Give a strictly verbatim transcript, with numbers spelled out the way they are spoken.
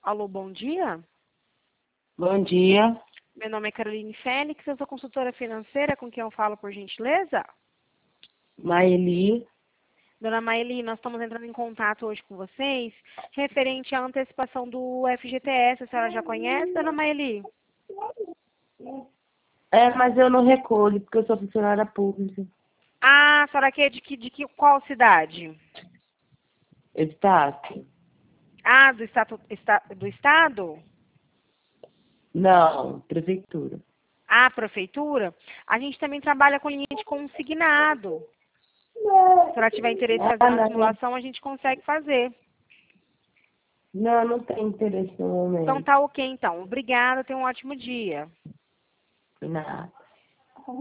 Alô, bom dia. Bom dia. Meu nome é Caroline Félix, eu sou consultora financeira, com quem eu falo, por gentileza? Maeli. Dona Maeli, nós estamos entrando em contato hoje com vocês, referente à antecipação do F G T S. A senhora já conhece, Dona Maeli? É, mas eu não recolho, porque eu sou funcionária pública. Ah, a senhora aqui é de, que, de que, qual cidade? Estácio? Ah, do, estado, esta, do Estado? Não, prefeitura. Ah, prefeitura? A gente também trabalha com linha de consignado. Se a senhora tiver interesse em fazer Ah, uma não. simulação, a gente consegue fazer. Não, não tem interesse no Então momento. tá ok, então. Obrigada, tenha um ótimo dia. Nada.